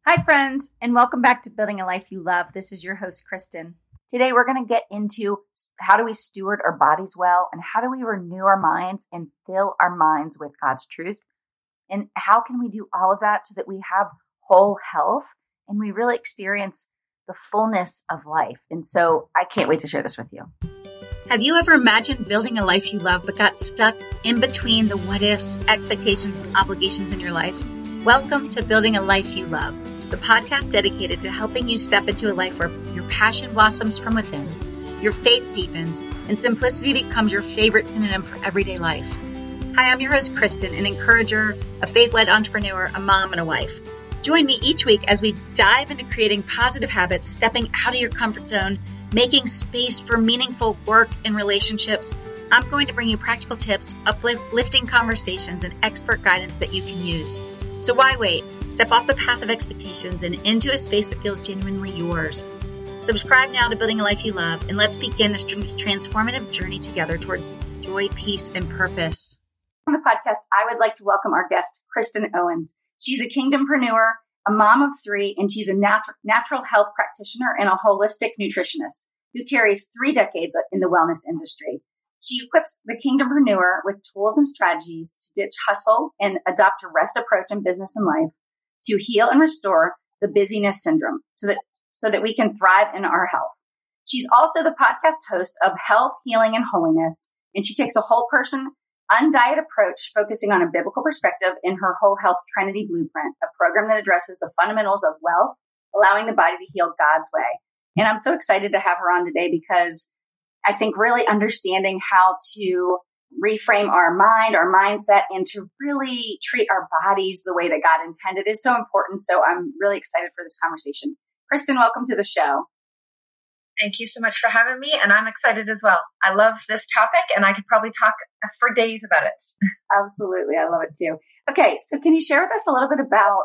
Hi, friends, and welcome back to Building a Life You Love. This is your host, Kristen. Today, we're going to get into how do we steward our bodies well, and how do we renew our minds and fill our minds with God's truth, and how can we do all of that so that we have whole health and we really experience the fullness of life. And so I can't wait to share this with you. Have you ever imagined building a life you love but got stuck in between the what ifs, expectations, and obligations in your life? Welcome to Building a Life You Love, the podcast dedicated to helping you step into a life where your passion blossoms from within, your faith deepens, and simplicity becomes your favorite synonym for everyday life. Hi, I'm your host, Kristen, an encourager, a faith-led entrepreneur, a mom, and a wife. Join me each week as we dive into creating positive habits, stepping out of your comfort zone, making space for meaningful work and relationships. I'm going to bring you practical tips, uplifting conversations, and expert guidance that you can use. So why wait? Step off the path of expectations and into a space that feels genuinely yours. Subscribe now to Building a Life You Love, and let's begin this transformative journey together towards joy, peace, and purpose. On the podcast, I would like to welcome our guest, Kristen Owens. She's a kingdompreneur, a mom of three, and she's a natural health practitioner and a holistic nutritionist who carries 3 decades in the wellness industry. She equips the kingdompreneur with tools and strategies to ditch hustle and adopt a rest approach in business and life, to heal and restore the busyness syndrome so that we can thrive in our health. She's also the podcast host of Health, Healing, and Holiness, and she takes a whole person, undiet approach focusing on a biblical perspective in her Whole Health Trinity Blueprint, a program that addresses the fundamentals of wealth, allowing the body to heal God's way. And I'm so excited to have her on today because I think really understanding how to reframe our mind, our mindset, and to really treat our bodies the way that God intended is so important. So I'm really excited for this conversation. Kristen, welcome to the show. Thank you so much for having me. And I'm excited as well. I love this topic and I could probably talk for days about it. Absolutely. I love it too. Okay. So can you share with us a little bit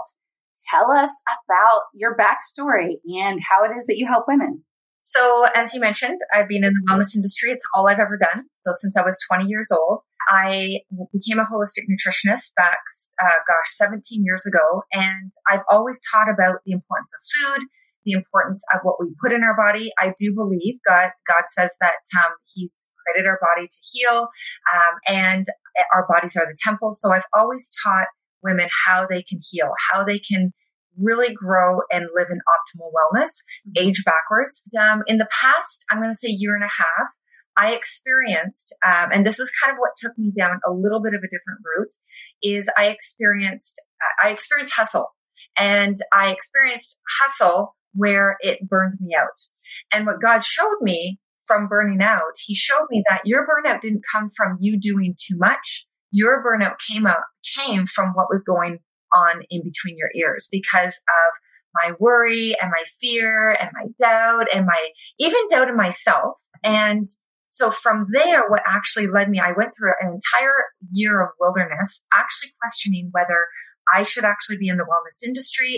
tell us about your backstory and how it is that you help women? So as you mentioned, I've been in the wellness industry. It's all I've ever done. So since I was 20 years old, I became a holistic nutritionist back, 17 years ago. And I've always taught about the importance of food, the importance of what we put in our body. I do believe God says that He's created our body to heal, and our bodies are the temple. So I've always taught women how they can heal, how they can really grow and live in optimal wellness, age backwards. In the past, I'm going to say year and a half, I experienced, and this is kind of what took me down a little bit of a different route, is I experienced hustle. And I experienced hustle where it burned me out. And what God showed me from burning out, He showed me that your burnout didn't come from you doing too much. Your burnout came from what was going on in between your ears because of my worry and my fear and my doubt and my even doubt in myself. And so from there, what actually led me, I went through an entire year of wilderness, actually questioning whether I should actually be in the wellness industry.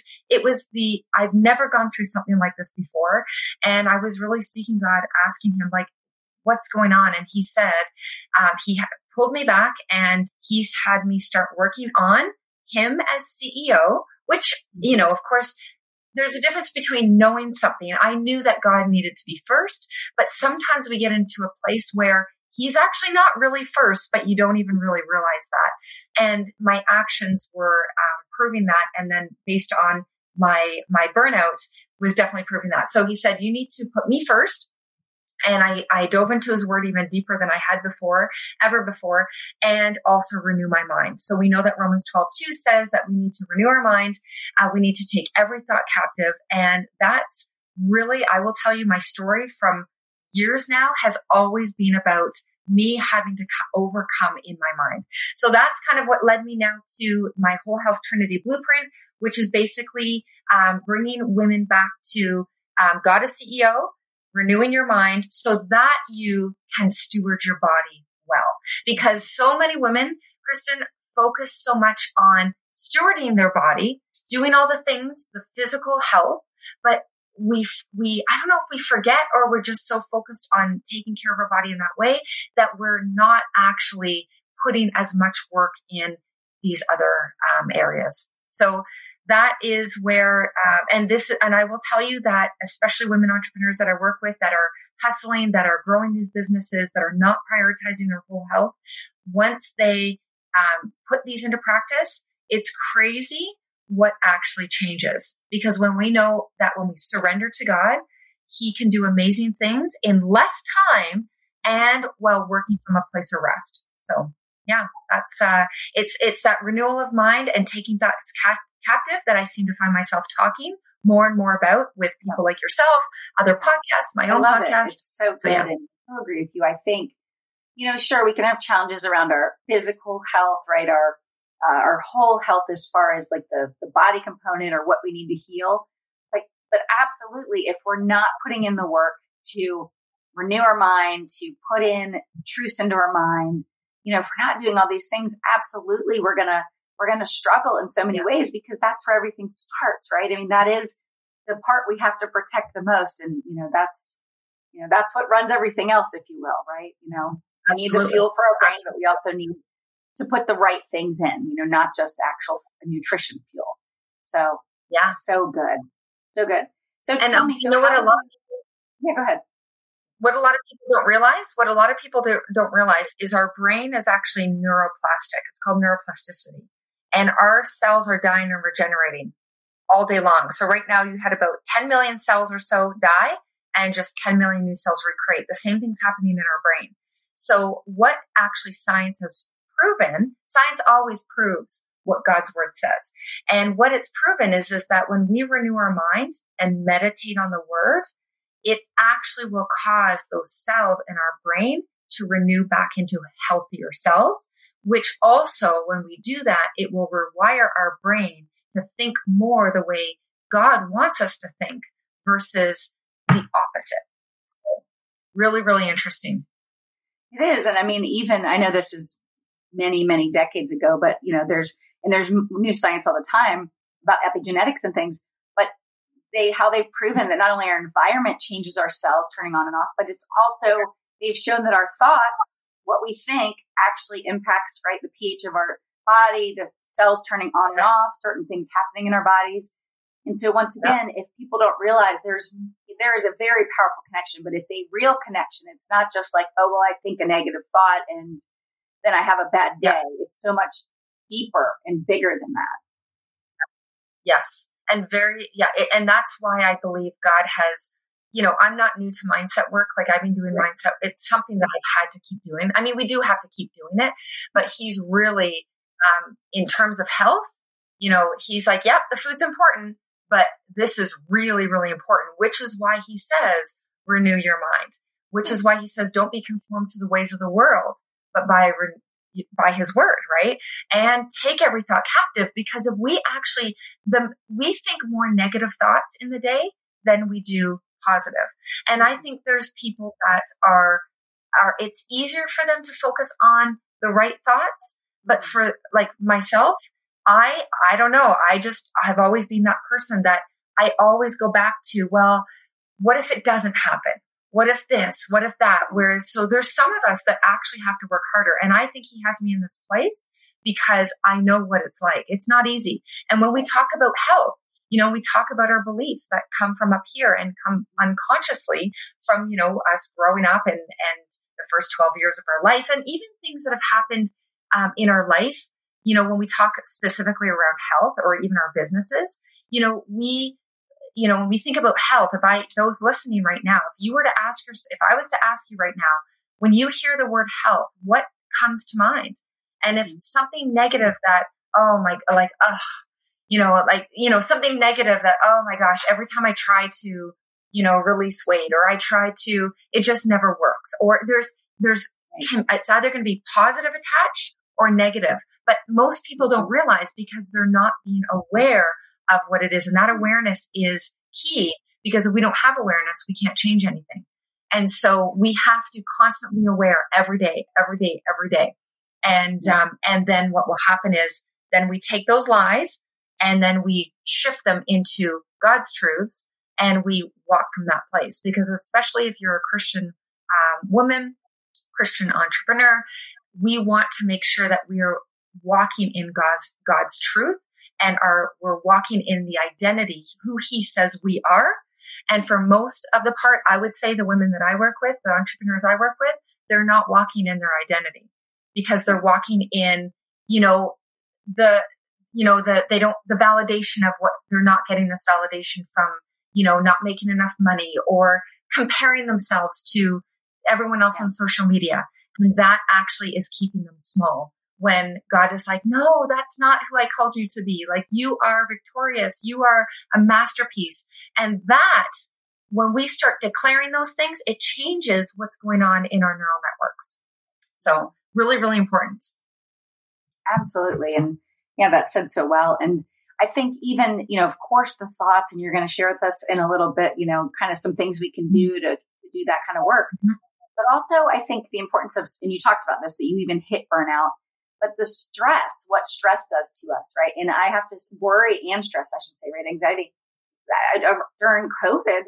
I've never gone through something like this before. And I was really seeking God, asking Him, like, what's going on? And He said, He pulled me back and He's had me start working on Him as CEO, which, of course, there's a difference between knowing something. I knew that God needed to be first, but sometimes we get into a place where He's actually not really first, but you don't even really realize that. And my actions were proving that. And then based on my burnout was definitely proving that. So He said, you need to put me first. And I dove into His word even deeper than I had ever before, and also renew my mind. So we know that Romans 12:2 says that we need to renew our mind. We need to take every thought captive. And that's really, I will tell you, my story from years now has always been about me having to overcome in my mind. So that's kind of what led me now to my Whole Health Trinity Blueprint, which is basically bringing women back to God as CEO, renewing your mind so that you can steward your body well. Because so many women, Kristen, focus so much on stewarding their body, doing all the things, the physical health, but we I don't know if we forget or we're just so focused on taking care of our body in that way that we're not actually putting as much work in these other areas. So that is where, and I will tell you that especially women entrepreneurs that I work with that are hustling, that are growing these businesses, that are not prioritizing their whole health, once they put these into practice, it's crazy what actually changes. Because when we know that when we surrender to God, He can do amazing things in less time and while working from a place of rest. So yeah, that's it's that renewal of mind and taking thoughts captive that I seem to find myself talking more and more about with people like yourself, other podcasts, my own podcast. It's so good. And I agree with you. I think, sure, we can have challenges around our physical health, right? Our whole health as far as like the body component or what we need to heal. But absolutely, if we're not putting in the work to renew our mind, to put in truths into our mind, if we're not doing all these things, absolutely, we're gonna struggle in so many ways, because that's where everything starts, right? I mean, that is the part we have to protect the most, and that's what runs everything else, if you will, right? We need the fuel for our brain, but we also need to put the right things in, not just actual nutrition fuel. So yeah, so good. So good. So tell me, what a lot of people, go ahead. What a lot of people don't realize is our brain is actually neuroplastic. It's called neuroplasticity. And our cells are dying and regenerating all day long. So right now you had about 10 million cells or so die and just 10 million new cells recreate. The same thing's happening in our brain. So what actually science has proven, science always proves what God's word says. And what it's proven is that when we renew our mind and meditate on the word, it actually will cause those cells in our brain to renew back into healthier cells, which also, when we do that, it will rewire our brain to think more the way God wants us to think versus the opposite. So really, really interesting. It is. And I mean, even, I know this is many, many decades ago, but there's new science all the time about epigenetics and things, but how they've proven that not only our environment changes our cells turning on and off, but it's also, they've shown that our thoughts, what we think, actually impacts, right, the pH of our body, the cells turning on and off, certain things happening in our bodies. And so once again, if people don't realize there is a very powerful connection, but it's a real connection. It's not just like, oh, well, I think a negative thought and then I have a bad day. It's so much deeper and bigger than that. Yes. And and that's why I believe God has, I'm not new to mindset work. Like I've been doing mindset. It's something that I've had to keep doing. I mean, we do have to keep doing it, but He's really, in terms of health, He's like, yep, the food's important, but this is really, really important, which is why He says, renew your mind, which is why He says, don't be conformed to the ways of the world, but by His word, right? And take every thought captive, because if we think more negative thoughts in the day than we do positive. And I think there's people that are it's easier for them to focus on the right thoughts, but for like myself, I don't know. I've always been that person that I always go back to, well, what if it doesn't happen? What if this? What if that? Whereas, so there's some of us that actually have to work harder. And I think He has me in this place because I know what it's like. It's not easy. And when we talk about health, we talk about our beliefs that come from up here and come unconsciously from, us growing up and the first 12 years of our life, and even things that have happened in our life, when we talk specifically around health or even our businesses, when we think about health, those listening right now, if I was to ask you right now, when you hear the word health, what comes to mind? And if it's something negative that, something negative that, oh my gosh, every time I try to, release weight or I try to, it just never works. Or it's either going to be positive attached or negative, but most people don't realize because they're not being aware of what it is. And that awareness is key, because if we don't have awareness, we can't change anything. And so we have to constantly aware every day. And then what will happen is then we take those lies and then we shift them into God's truths and we walk from that place. Because especially if you're a Christian woman, Christian entrepreneur, we want to make sure that we are walking in God's truth and we're walking in the identity, who he says we are. And for most of the part, I would say the women that I work with, the entrepreneurs I work with, they're not walking in their identity because they're walking in, the validation of what they're not getting this validation from, not making enough money or comparing themselves to everyone else on social media. And that actually is keeping them small when God is like, no, that's not who I called you to be. Like, you are victorious. You are a masterpiece. And that, when we start declaring those things, it changes what's going on in our neural networks. So really, really important. Absolutely. And yeah, that said so well. And I think even, of course, the thoughts, and you're going to share with us in a little bit, kind of some things we can do to do that kind of work. Mm-hmm. But also, I think the importance of, and you talked about this, that you even hit burnout, but the stress, what stress does to us, right? And I have to worry and stress, I should say, right? Anxiety. During COVID,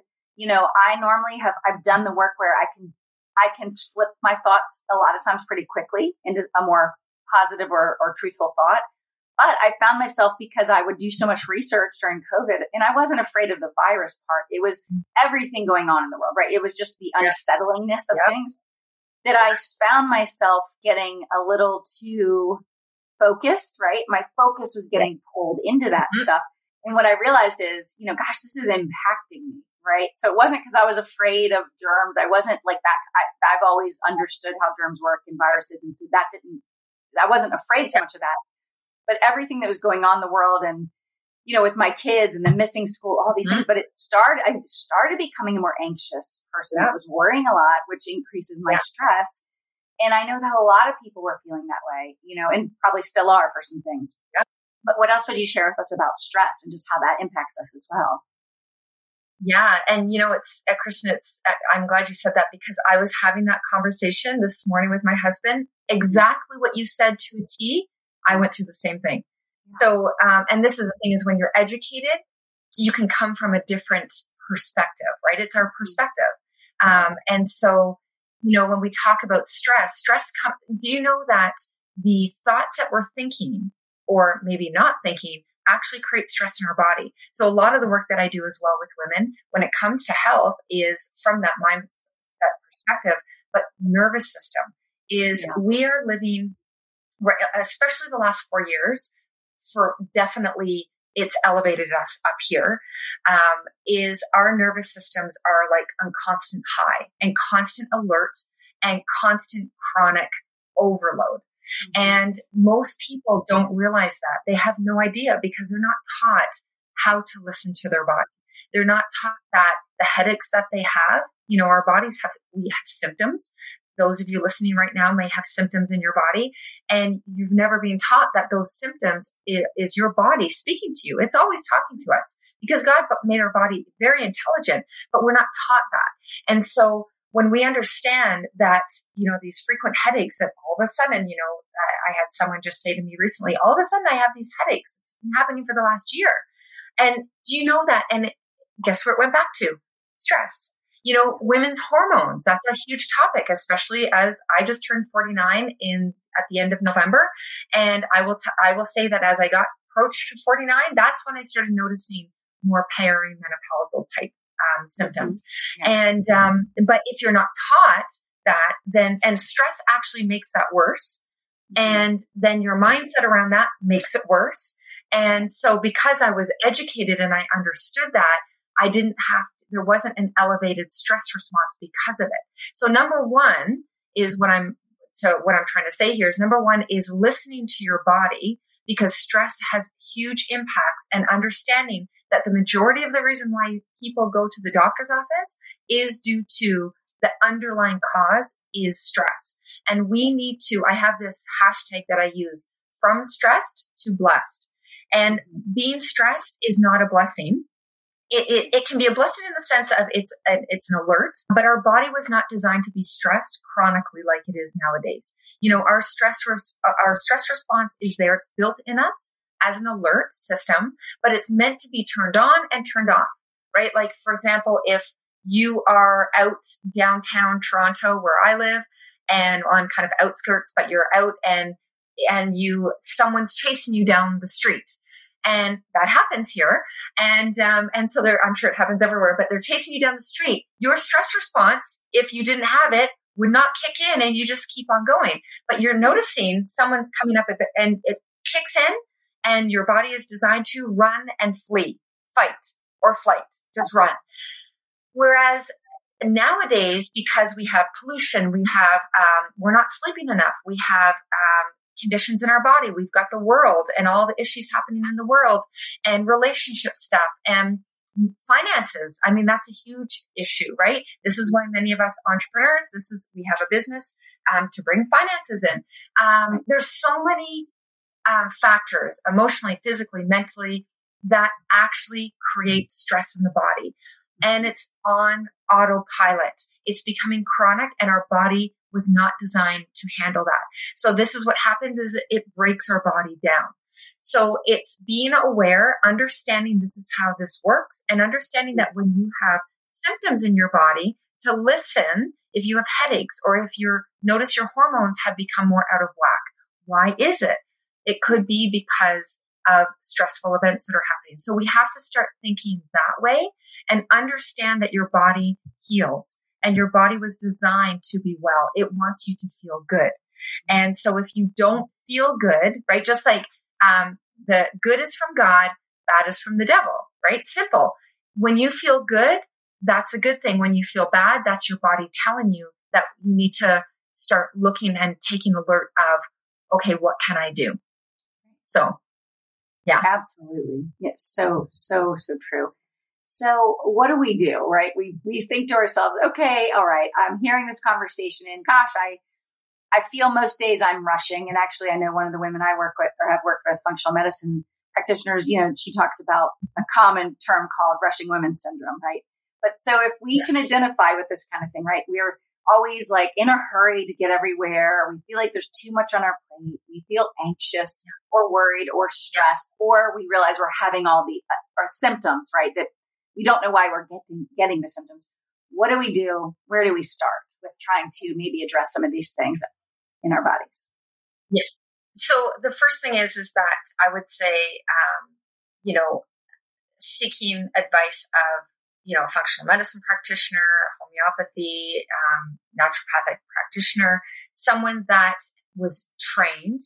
I normally I've done the work where I can flip my thoughts a lot of times pretty quickly into a more positive or truthful thought. But I found myself, because I would do so much research during COVID, and I wasn't afraid of the virus part. It was everything going on in the world, right? It was just the unsettlingness of things that I found myself getting a little too focused, right? My focus was getting pulled into that stuff. And what I realized is, gosh, this is impacting me, right? So it wasn't because I was afraid of germs. I wasn't like that. I've always understood how germs work and viruses. And so I wasn't afraid so much of that. But everything that was going on in the world, and, with my kids and the missing school, all these things, but I started becoming a more anxious person. I was worrying a lot, which increases my stress. And I know that a lot of people were feeling that way, and probably still are for some things. Yeah. But what else would you share with us about stress and just how that impacts us as well? Yeah. And, it's Kristen, I'm glad you said that, because I was having that conversation this morning with my husband, exactly what you said to a T. I went through the same thing. Yeah. So, and this is the thing, is when you're educated, you can come from a different perspective, right? It's our perspective. And so, when we talk about stress, do you know that the thoughts that we're thinking, or maybe not thinking, actually create stress in our body? So a lot of the work that I do as well with women, when it comes to health, is from that mindset perspective. But nervous system is, we are living, especially the last 4 years, for definitely it's elevated us up here, is our nervous systems are like on constant high and constant alert and constant chronic overload. Mm-hmm. And most people don't realize that. They have no idea, because they're not taught how to listen to their body. They're not taught that the headaches that they have, our bodies we have symptoms. Those of you listening right now may have symptoms in your body, and you've never been taught that those symptoms is your body speaking to you. It's always talking to us, because God made our body very intelligent, but we're not taught that. And so when we understand that, these frequent headaches, that all of a sudden, I had someone just say to me recently, all of a sudden I have these headaches. It's been happening for the last year. And do you know that? And guess where it went back to? Stress. Women's hormones, that's a huge topic, especially as I just turned 49 at the end of November. And I will say that as I got approached to 49, that's when I started noticing more perimenopausal type symptoms. Mm-hmm. Yeah. And, but if you're not taught that, then, and stress actually makes that worse. Mm-hmm. And then your mindset around that makes it worse. And so because I was educated and I understood that, there wasn't an elevated stress response because of it. So number one is what I'm trying to say here is, number one is listening to your body, because stress has huge impacts, and understanding that the majority of the reason why people go to the doctor's office is due to the underlying cause is stress. And I have this hashtag that I use, from stressed to blessed. And being stressed is not a blessing. It can be a blessing in the sense of it's an alert, but our body was not designed to be stressed chronically like it is nowadays. Our stress response is there. It's built in us as an alert system, but it's meant to be turned on and turned off, right? Like, for example, if you are out downtown Toronto where I live, and on kind of outskirts, but you're out and someone's chasing you down the street. And that happens here. And so I'm sure it happens everywhere, but they're chasing you down the street. Your stress response, if you didn't have it, would not kick in and you just keep on going. But you're noticing someone's coming up and it kicks in and your body is designed to run and flee, fight or flight, just run. Whereas nowadays, because we have pollution, we're not sleeping enough. We have conditions in our body. We've got the world and all the issues happening in the world and relationship stuff and finances. I mean, that's a huge issue, right? This is why many of us entrepreneurs, we have a business to bring finances in. There's so many factors, emotionally, physically, mentally, that actually create stress in the body. And it's on autopilot. It's becoming chronic and our body was not designed to handle that. So this is what happens is it breaks our body down. So it's being aware, understanding this is how this works, and understanding that when you have symptoms in your body, to listen if you have headaches or if you notice your hormones have become more out of whack. Why is it? It could be because of stressful events that are happening. So we have to start thinking that way and understand that your body heals and your body was designed to be well. It wants you to feel good. And so if you don't feel good, right, just like the good is from God, bad is from the devil, right? Simple. When you feel good, that's a good thing. When you feel bad, that's your body telling you that you need to start looking and taking alert of, okay, what can I do? So, yeah. Absolutely. Yeah, so true. So what do we do, right? We think to ourselves, okay, all right, I'm hearing this conversation and gosh, I feel most days I'm rushing. And actually, I know one of the women I work with or have worked with, functional medicine practitioners, she talks about a common term called rushing women syndrome, right? But so if we can identify with this kind of thing, right? We're always like in a hurry to get everywhere. We feel like there's too much on our plate. We feel anxious or worried or stressed, or we realize we're having all our symptoms, right? That we don't know why we're getting the symptoms. What do we do? Where do we start with trying to maybe address some of these things in our bodies? Yeah. So the first thing is that I would say, seeking advice of, a functional medicine practitioner, homeopathy, naturopathic practitioner, someone that was trained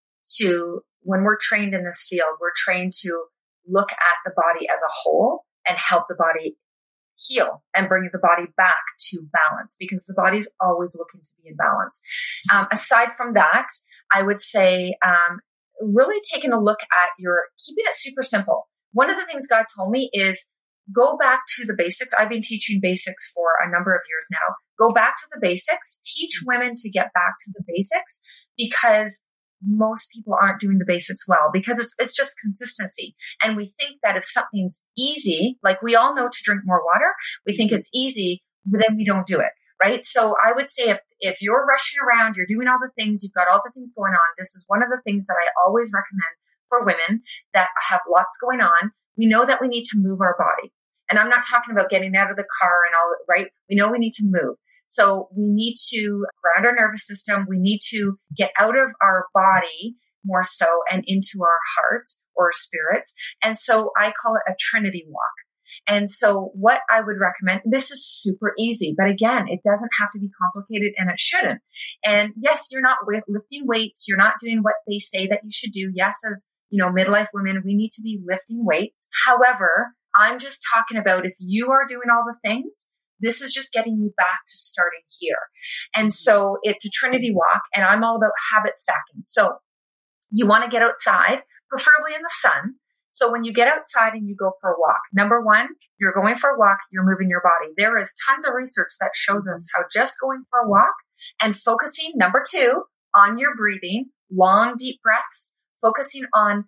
to, when we're trained in this field, we're trained to look at the body as a whole and help the body heal and bring the body back to balance, because the body's always looking to be in balance. Aside from that, I would say really taking a look at keeping it super simple. One of the things God told me is go back to the basics. I've been teaching basics for a number of years now. Go back to the basics. Teach women to get back to the basics, because most people aren't doing the basics well, because it's just consistency. And we think that if something's easy, like we all know to drink more water, we think it's easy, but then we don't do it, right? So I would say if you're rushing around, you're doing all the things, you've got all the things going on, this is one of the things that I always recommend for women that have lots going on. We know that we need to move our body. And I'm not talking about getting out of the car and all, right? We know we need to move. So we need to ground our nervous system. We need to get out of our body more so and into our heart or spirits. And so I call it a Trinity walk. And so what I would recommend, this is super easy, but again, it doesn't have to be complicated and it shouldn't. And yes, you're not lifting weights. You're not doing what they say that you should do. Yes, as midlife women, we need to be lifting weights. However, I'm just talking about if you are doing all the things, this is just getting you back to starting here. And so it's a Trinity walk, and I'm all about habit stacking. So you want to get outside, preferably in the sun. So when you get outside and you go for a walk, number one, you're going for a walk, you're moving your body. There is tons of research that shows us how just going for a walk and focusing, number two, on your breathing, long, deep breaths, focusing on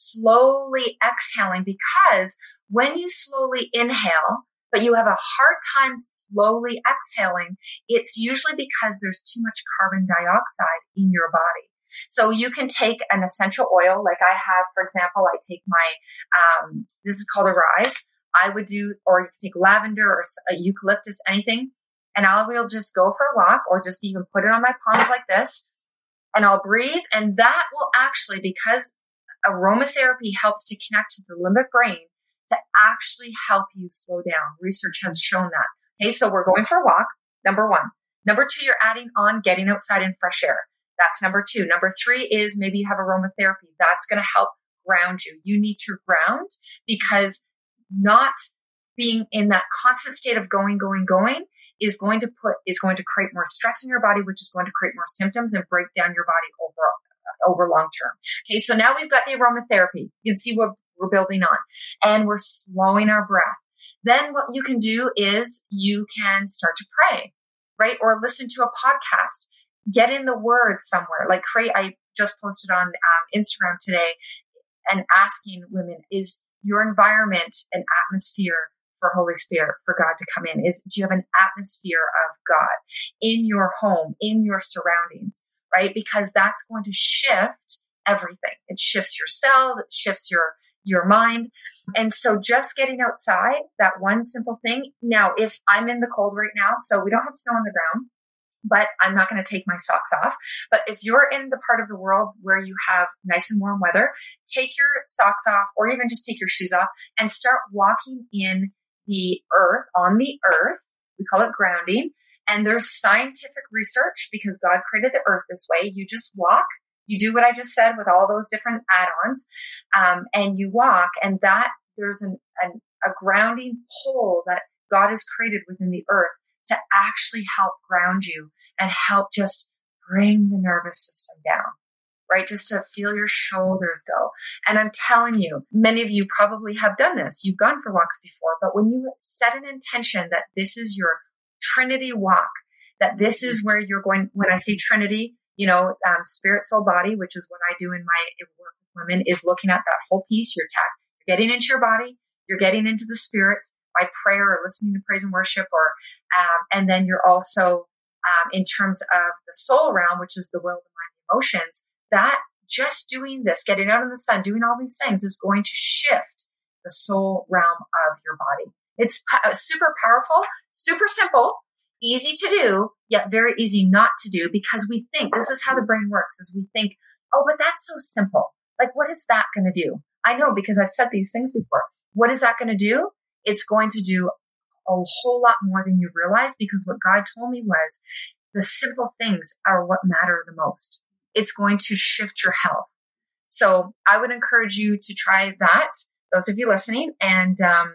slowly exhaling, because when you slowly inhale, but you have a hard time slowly exhaling, it's usually because there's too much carbon dioxide in your body. So you can take an essential oil, like I have, for example, I take my, this is called a Rise. I would do, or you can take lavender or a eucalyptus, anything. And I will just go for a walk, or just even put it on my palms like this, and I'll breathe. And that will actually, because aromatherapy helps to connect to the limbic brain to actually help you slow down. Research has shown that. Okay, so we're going for a walk, number one. Number two, you're adding on getting outside in fresh air. That's number two. Number three is maybe you have aromatherapy. That's going to help ground you. You need to ground, because not being in that constant state of going is going to create more stress in your body, which is going to create more symptoms and break down your body over long term. Okay, so now we've got the aromatherapy. You can see what we're building on, and we're slowing our breath. Then what you can do is you can start to pray, right? Or listen to a podcast, get in the word somewhere. Like I just posted on Instagram today and asking women, is your environment an atmosphere for Holy Spirit, for God to come in? Do you have an atmosphere of God in your home, in your surroundings, right? Because that's going to shift everything. It shifts your cells, it shifts your mind. And so just getting outside, that one simple thing. Now, if I'm in the cold right now, so we don't have snow on the ground, but I'm not going to take my socks off. But if you're in the part of the world where you have nice and warm weather, take your socks off, or even just take your shoes off and start walking in on the earth. We call it grounding. And there's scientific research, because God created the earth this way. You just walk. You do what I just said with all those different add-ons, and you walk, and that there's a grounding pole that God has created within the earth to actually help ground you and help just bring the nervous system down, right? Just to feel your shoulders go. And I'm telling you, many of you probably have done this. You've gone for walks before, but when you set an intention that this is your Trinity walk, that this is where you're going, when I say Trinity, spirit, soul, body, which is what I do in my work with women, is looking at that whole piece. You're getting into your body, you're getting into the spirit by prayer or listening to praise and worship, and then you're also, in terms of the soul realm, which is the will, the mind, the emotions, that just doing this, getting out in the sun, doing all these things is going to shift the soul realm of your body. It's super powerful, super simple, easy to do, yet very easy not to do, because we think, this is how the brain works, is we think, oh, but that's so simple. Like, what is that going to do? I know, because I've said these things before. What is that going to do? It's going to do a whole lot more than you realize, because what God told me was the simple things are what matter the most. It's going to shift your health. So I would encourage you to try that, those of you listening, and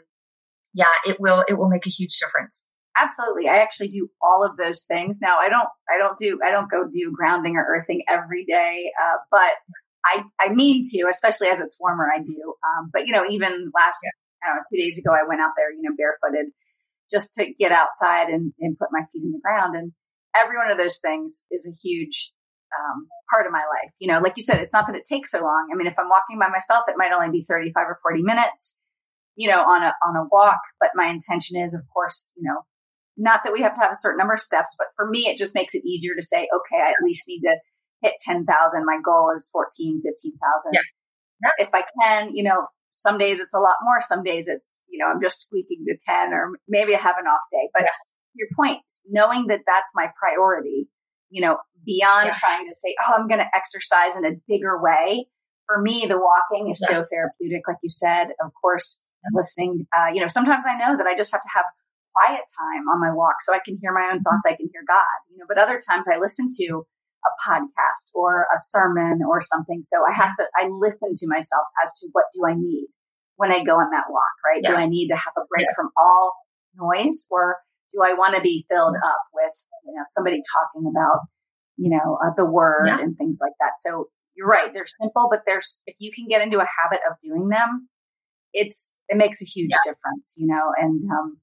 it will make a huge difference. Absolutely. I actually do all of those things. Now, I don't go do grounding or earthing every day, but I mean to, especially as it's warmer, I do. But even last, 2 days ago, I went out there, barefooted, just to get outside and put my feet in the ground. And every one of those things is a huge part of my life. Like you said, it's not that it takes so long. I mean, if I'm walking by myself, it might only be 35 or 40 minutes, on a walk. But my intention is, of course, not that we have to have a certain number of steps, but for me, it just makes it easier to say, okay, I at least need to hit 10,000. My goal is 14, 15,000. Yeah. If I can, some days it's a lot more. Some days it's, I'm just squeaking to 10, or maybe I have an off day. But your point, knowing that that's my priority, beyond trying to say, oh, I'm going to exercise in a bigger way. For me, the walking is so therapeutic. Like you said, of course, listening, sometimes I know that I just have to have quiet time on my walk so I can hear my own thoughts. I can hear God, but other times I listen to a podcast or a sermon or something. So I listen to myself as to what do I need when I go on that walk, right? Yes. Do I need to have a break from all noise, or do I want to be filled up with, somebody talking about, the word and things like that? So you're right. They're simple, but if you can get into a habit of doing them, it makes a huge difference, and,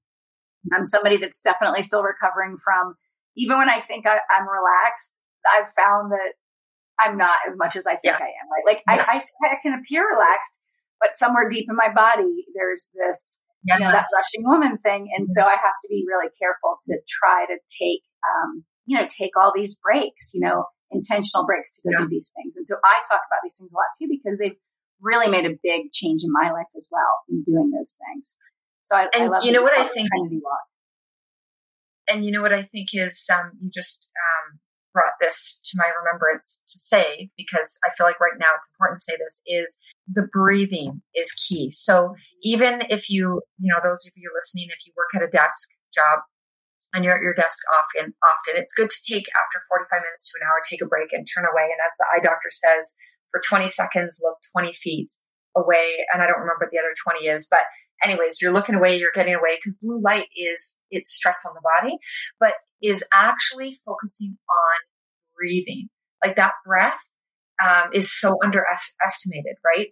I'm somebody that's definitely still recovering from, even when I think I'm relaxed, I've found that I'm not as much as I think I am, right? Like I can appear relaxed, but somewhere deep in my body, there's this, that rushing woman thing. And so I have to be really careful to try to take all these breaks, intentional breaks to go do these things. And so I talk about these things a lot too, because they've really made a big change in my life as well in doing those things. So I love what I think Trinity walk. And what I think is you just brought this to my remembrance to say, because I feel like right now it's important to say this, is the breathing is key. So even if those of you listening, if you work at a desk job and you're at your desk often, it's good to take after 45 minutes to an hour, take a break and turn away. And as the eye doctor says, for 20 seconds, look 20 feet away. And I don't remember what the other 20 is, but anyways, you're looking away, you're getting away, because blue light it's stress on the body, but is actually focusing on breathing. Like that breath is so underestimated, right?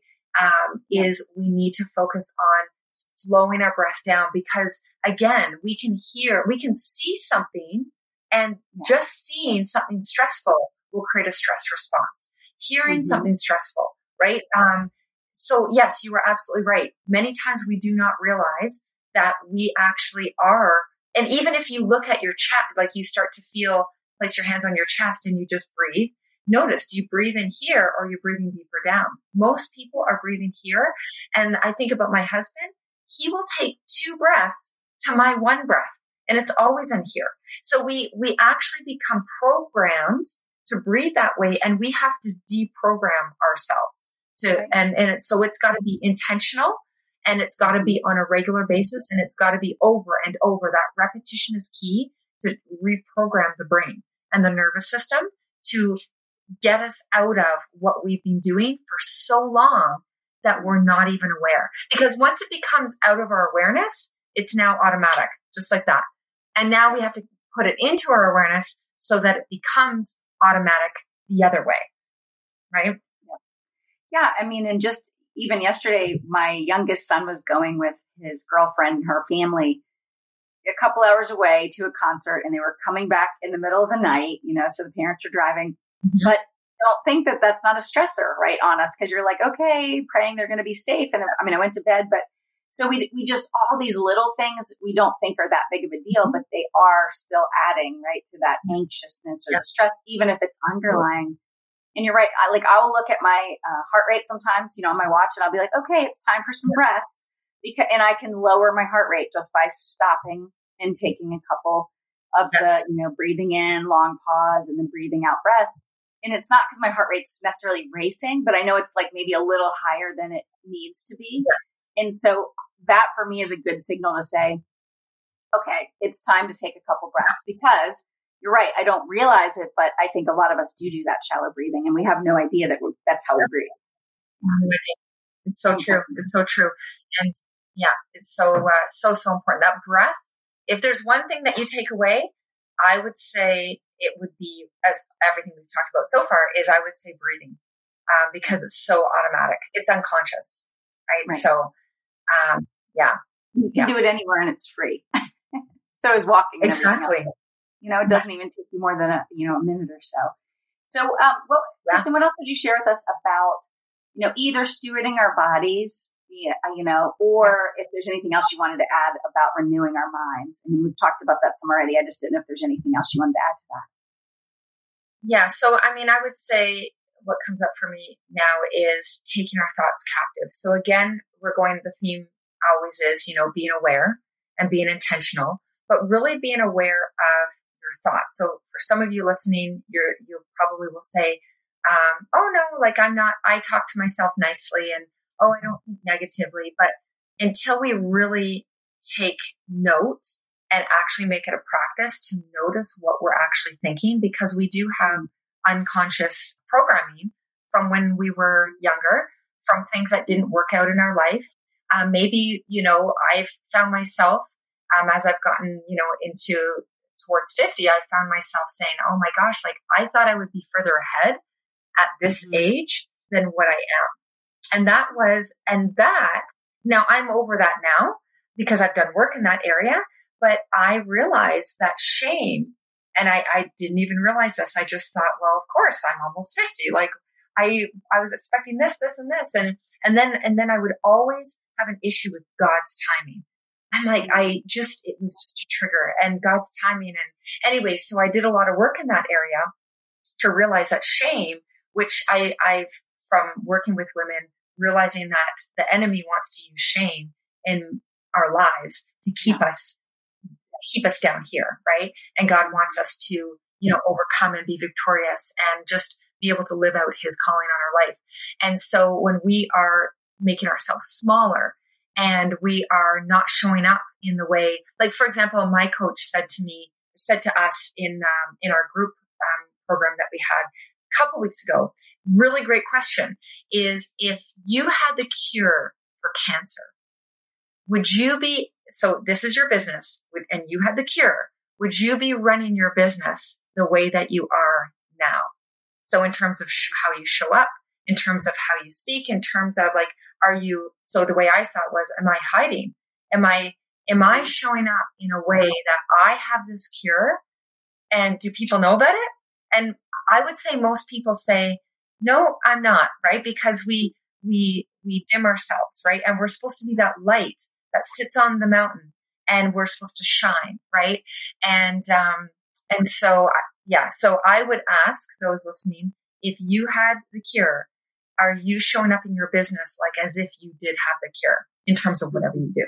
Is we need to focus on slowing our breath down, because again, we can see something, and just seeing something stressful will create a stress response. Hearing something stressful, right? So yes, you were absolutely right. Many times we do not realize that we actually are. And even if you look at your chest, like you start to place your hands on your chest and you just breathe. Notice, do you breathe in here or are you breathing deeper down? Most people are breathing here. And I think about my husband, he will take 2 breaths to my 1 breath, and it's always in here. So we actually become programmed to breathe that way, and we have to deprogram ourselves so it's got to be intentional, and it's got to be on a regular basis, and it's got to be over and over. That repetition is key to reprogram the brain and the nervous system to get us out of what we've been doing for so long that we're not even aware. Because once it becomes out of our awareness, it's now automatic, just like that. And now we have to put it into our awareness so that it becomes automatic the other way, right? Yeah. I mean, and just even yesterday, my youngest son was going with his girlfriend and her family a couple hours away to a concert, and they were coming back in the middle of the night, so the parents were driving. But don't think that that's not a stressor, right, on us, because you're like, okay, praying they're going to be safe. And I went to bed, but so we just, all these little things we don't think are that big of a deal, but they are still adding, right, to that anxiousness or the stress, even if it's underlying. And you're right. I will look at my heart rate sometimes, on my watch, and I'll be like, okay, it's time for some breaths, and I can lower my heart rate just by stopping and taking a couple of the, breathing in, long pause, and then breathing out breaths. And it's not because my heart rate's necessarily racing, but I know it's like maybe a little higher than it needs to be. Yes. And so that for me is a good signal to say, okay, it's time to take a couple breaths, because you're right. I don't realize it, but I think a lot of us do that shallow breathing, and we have no idea that that's how we breathe. It's so true. It's so true. And yeah, it's so important. That breath, if there's one thing that you take away, I would say it would be, as everything we've talked about so far, is I would say breathing, because it's so automatic. It's unconscious, right? So, you can do it anywhere, and it's free. So is walking. Exactly. It doesn't even take you more than a minute or so. So, Kristen, what else would you share with us about, either stewarding our bodies, or if there's anything else you wanted to add about renewing our minds? I mean, we've talked about that some already. I just didn't know if there's anything else you wanted to add to that. Yeah. So, I would say what comes up for me now is taking our thoughts captive. So again, the theme always is, being aware and being intentional, but really being aware of your thoughts. So for some of you listening, you probably will say, oh no, like I talk to myself nicely, and I don't think negatively. But until we really take note and actually make it a practice to notice what we're actually thinking, because we do have unconscious programming from when we were younger, from things that didn't work out in our life. Maybe, I've found myself, as I've gotten, into towards 50, I found myself saying, oh my gosh, like I thought I would be further ahead at this age than what I am. And now I'm over that now because I've done work in that area, but I realized that shame, and I didn't even realize this. I just thought, well, of course I'm almost 50. Like I was expecting this, and this. And then I would always have an issue with God's timing. I'm like, it was just a trigger, and God's timing. And anyway, so I did a lot of work in that area to realize that shame, which I've from working with women, realizing that the enemy wants to use shame in our lives to keep us down here, right? And God wants us to, overcome and be victorious and just be able to live out his calling on our life. And so when we are making ourselves smaller and we are not showing up in the way, like, for example, my coach said to us in our group program that we had a couple weeks ago, really great question, is if you had the cure for cancer, would you be, so this is your business and you had the cure, would you be running your business the way that you are now? So in terms of how you show up, in terms of how you speak, in terms of like, so the way I saw it was, am I hiding? Am I showing up in a way that I have this cure? And do people know about it? And I would say most people say, no, I'm not, right? Because we dim ourselves, right? And we're supposed to be that light that sits on the mountain and we're supposed to shine, right? And so I would ask those listening, if you had the cure, are you showing up in your business like as if you did have the cure in terms of whatever you do?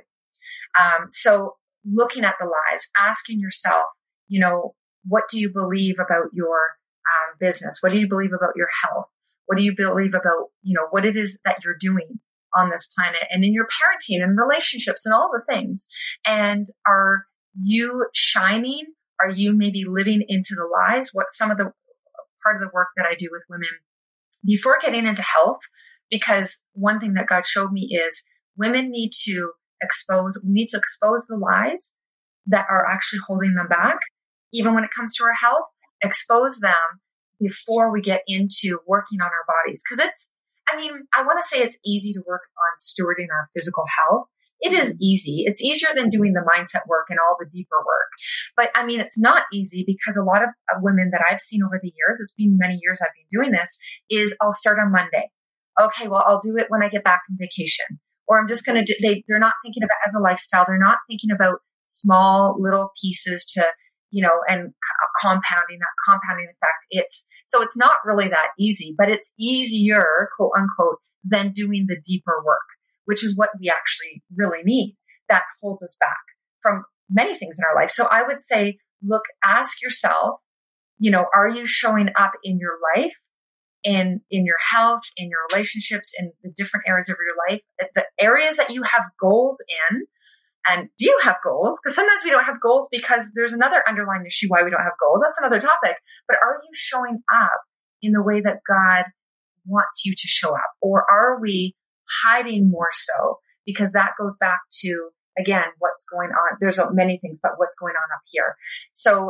So looking at the lives, asking yourself, what do you believe about your business? What do you believe about your health? What do you believe about, what it is that you're doing on this planet and in your parenting and relationships and all the things? And are you shining? Are you maybe living into the lies? What some of the part of the work that I do with women before getting into health, because one thing that God showed me is women need to expose the lies that are actually holding them back. Even when it comes to our health, expose them before we get into working on our bodies. Because I want to say it's easy to work on stewarding our physical health. It is easy. It's easier than doing the mindset work and all the deeper work. But it's not easy because a lot of women that I've seen over the years, it's been many years I've been doing this, is I'll start on Monday. Okay, well, I'll do it when I get back from vacation. Or I'm just going to do, they're not thinking about it as a lifestyle. They're not thinking about small little pieces to, and compounding effect. So it's not really that easy, but it's easier, quote unquote, than doing the deeper work, which is what we actually really need. That holds us back from many things in our life. So I would say, look, ask yourself, are you showing up in your life, in your health, in your relationships, in the different areas of your life, the areas that you have goals in? And do you have goals? Because sometimes we don't have goals because there's another underlying issue why we don't have goals. That's another topic. But are you showing up in the way that God wants you to show up? Or are we hiding more so? Because that goes back to, again, what's going on. There's many things, but what's going on up here. So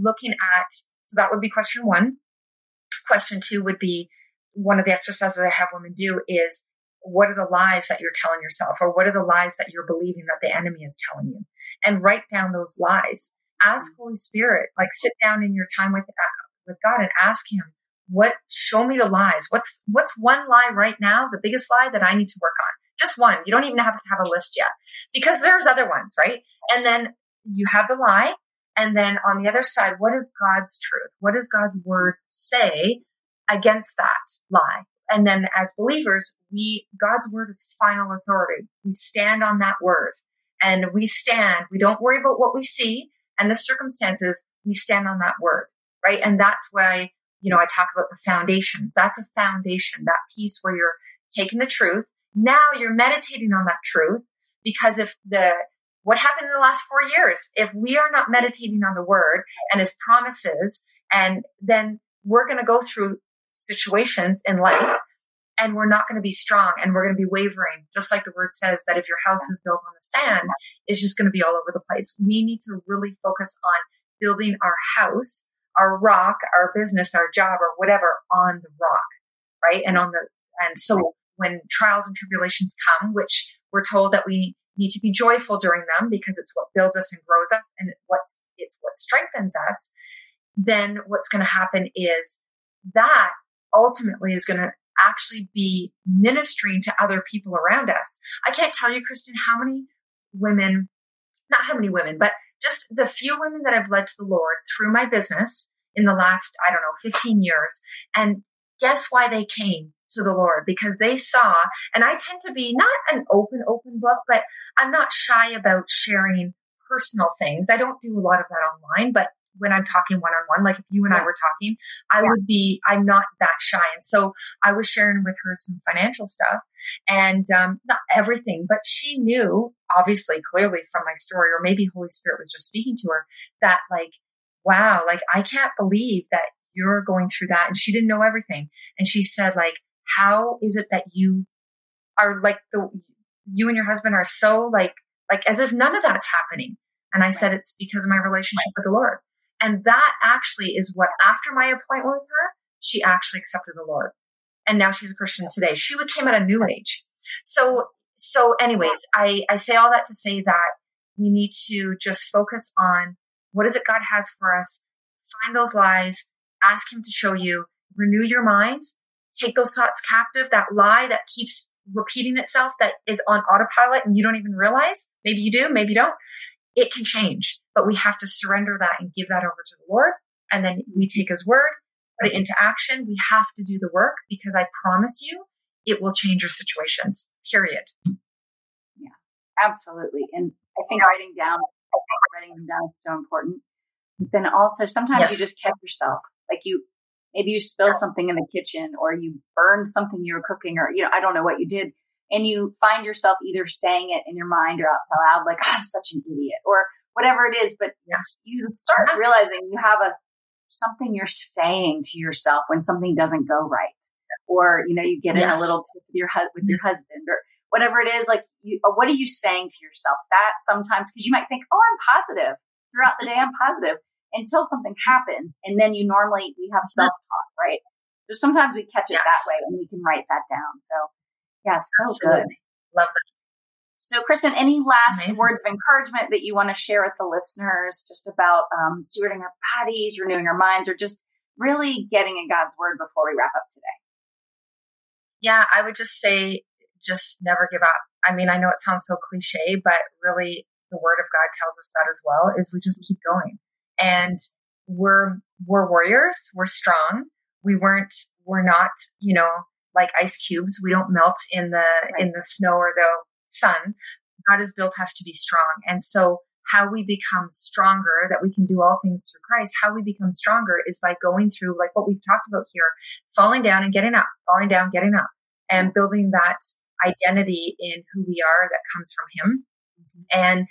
that would be question one. Question two would be, one of the exercises I have women do is, what are the lies that you're telling yourself? Or what are the lies that you're believing that the enemy is telling you? And write down those lies. Ask Holy Spirit, sit down in your time with God and ask him, show me the lies. What's one lie right now, the biggest lie that I need to work on? Just one. You don't even have to have a list yet, because there's other ones, right? And then you have the lie. And then on the other side, what is God's truth? What does God's word say against that lie? And then as believers, God's word is final authority. We stand on that word, and we don't worry about what we see and the circumstances. We stand on that word, right? And that's why, I talk about the foundations. That's a foundation, that piece where you're taking the truth. Now you're meditating on that truth, because what happened in the last 4 years, if we are not meditating on the word and his promises, and then we're going to go through situations in life and we're not going to be strong, and we're going to be wavering. Just like the word says that if your house is built on the sand, it's just going to be all over the place. We need to really focus on building our house, our rock, our business, our job, or whatever on the rock, right? And so when trials and tribulations come, which we're told that we need to be joyful during them because it's what builds us and grows us, and it's what strengthens us, then what's going to happen is that ultimately is going to actually be ministering to other people around us. I can't tell you, Kristen, but just the few women that I've led to the Lord through my business in the last, 15 years. And guess why they came to the Lord? Because they saw, and I tend to be not an open book, but I'm not shy about sharing personal things. I don't do a lot of that online, but when I'm talking one-on-one, like if you and I were talking, I'm not that shy. And so I was sharing with her some financial stuff and not everything, but she knew, obviously, clearly from my story, or maybe Holy Spirit was just speaking to her, that like, wow, like I can't believe that you're going through that. And she didn't know everything. And she said, like, how is it that you are like you and your husband are so like as if none of that's happening? And I said, it's because of my relationship with the Lord. And that actually is what, after my appointment with her, she actually accepted the Lord. And now she's a Christian today. She came at a new age. So anyways, I say all that to say that we need to just focus on what is it God has for us. Find those lies, ask him to show you, renew your mind, take those thoughts captive, that lie that keeps repeating itself, that is on autopilot and you don't even realize. Maybe you do, maybe you don't. It can change, but we have to surrender that and give that over to the Lord. And then we take his word, put it into action. We have to do the work, because I promise you, it will change your situations, period. Yeah, absolutely. And I think writing them down is so important. But then also sometimes you just catch yourself, like maybe you spill something in the kitchen, or you burn something you were cooking, or, I don't know what you did. And you find yourself either saying it in your mind or out loud, like, I'm such an idiot, or whatever it is. But you start realizing you have something you're saying to yourself when something doesn't go right, or, you get in a little tip with your husband, or whatever it is. Like, or what are you saying to yourself? That sometimes, because you might think, oh, I'm positive throughout the day, I'm positive, until something happens. And then we have self-talk, right? So sometimes we catch it that way, and we can write that down. So yeah, so absolutely. Good. Love that. So Kristen, any last words of encouragement that you want to share with the listeners, just about stewarding our bodies, renewing our minds, or just really getting in God's word before we wrap up today? Yeah, I would just say, just never give up. I mean, I know it sounds so cliche, but really the word of God tells us that as well, is we just keep going. And we're warriors. We're strong. We're not, like ice cubes. We don't melt in the snow or the sun. God has built us to be strong. And so how we become stronger, that we can do all things through Christ, how we become stronger is by going through, like what we've talked about here, falling down and getting up, falling down, getting up, and building that identity in who we are that comes from him. And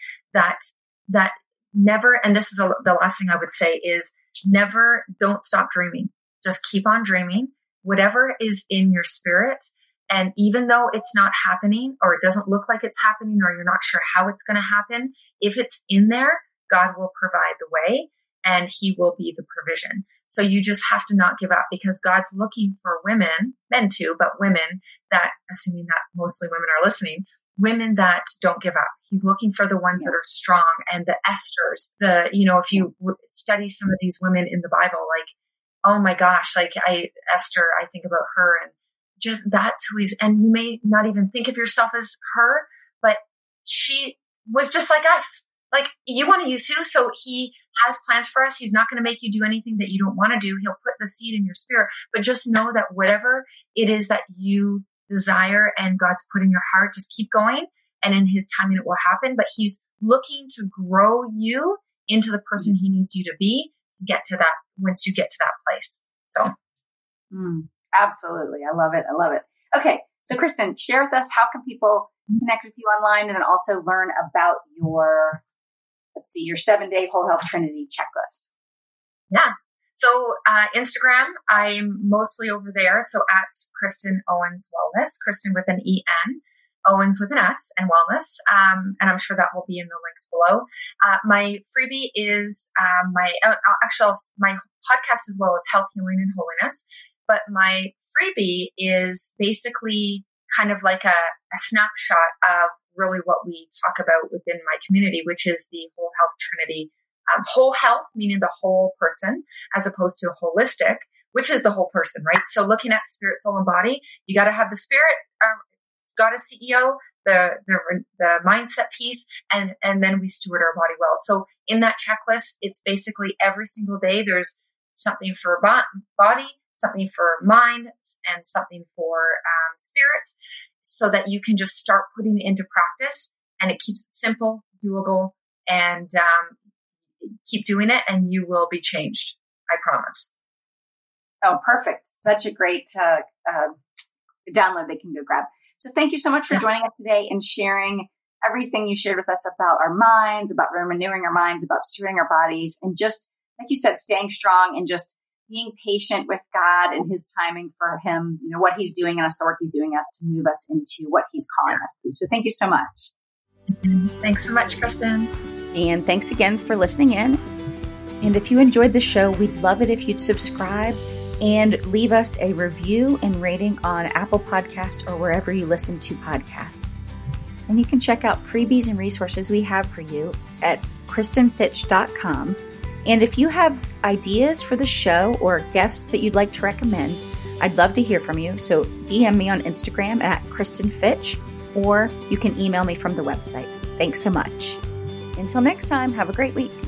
that never, and this is the last thing I would say is never, don't stop dreaming. Just keep on dreaming, whatever is in your spirit. And even though it's not happening, or it doesn't look like it's happening, or you're not sure how it's going to happen, if it's in there, God will provide the way, and he will be the provision. So you just have to not give up, because God's looking for women, men too, but women that, assuming that mostly women are listening, women that don't give up. He's looking for the ones that are strong, and the Esthers, if you study some of these women in the Bible, like, oh my gosh, like Esther, I think about her, and just that's who and you may not even think of yourself as her, but she was just like us. Like, you want to use who? So he has plans for us. He's not going to make you do anything that you don't want to do. He'll put the seed in your spirit, but just know that whatever it is that you desire and God's put in your heart, just keep going. And in his timing, it will happen. But he's looking to grow you into the person he needs you to be, get to that, once you get to that place. So. Absolutely. I love it. Okay. So Kristen, share with us, how can people connect with you online, and then also learn about your 7-day Whole Health Trinity checklist? Yeah. So Instagram, I'm mostly over there. So at Kristen Owens Wellness, Kristen with an E-N, Owens with an S, and Wellness. And I'm sure that will be in the links below. My freebie is my podcast as well as Health, Healing, and Holiness. But my freebie is basically kind of like a snapshot of really what we talk about within my community, which is the Whole Health Trinity. Whole health, meaning the whole person, as opposed to holistic, which is the whole person, right? So looking at spirit, soul, and body, you got to have the spirit. It's got a CEO, the mindset piece, and then we steward our body well. So in that checklist, it's basically every single day there's something for body, something for mind, and something for spirit, so that you can just start putting it into practice, and it keeps it simple, doable, and keep doing it and you will be changed. I promise. Oh, perfect. Such a great download they can go grab. So thank you so much for joining us today and sharing everything you shared with us about our minds, about renewing our minds, about stewarding our bodies, and just, like you said, staying strong and just being patient with God and his timing for him, you know, what he's doing in us, the work he's doing us to move us into what he's calling us to. So thank you so much. Thanks so much, Kristen. And thanks again for listening in. And if you enjoyed the show, we'd love it if you'd subscribe and leave us a review and rating on Apple Podcasts or wherever you listen to podcasts. And you can check out freebies and resources we have for you at KristenFitch.com. And if you have ideas for the show or guests that you'd like to recommend, I'd love to hear from you. So DM me on Instagram at KristenFitch, or you can email me from the website. Thanks so much. Until next time, have a great week.